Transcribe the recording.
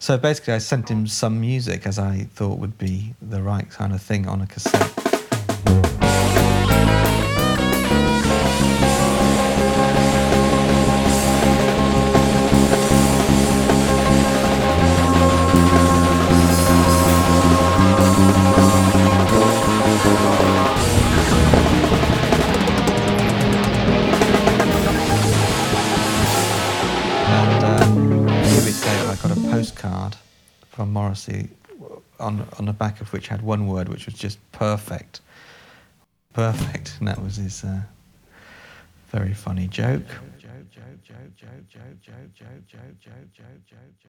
So basically, I sent him some music as I thought would be the right kind of thing on a cassette. Here we go, I got a postcard from Morrissey on the back of which had one word which was just perfect. Perfect, and that was his very funny joke.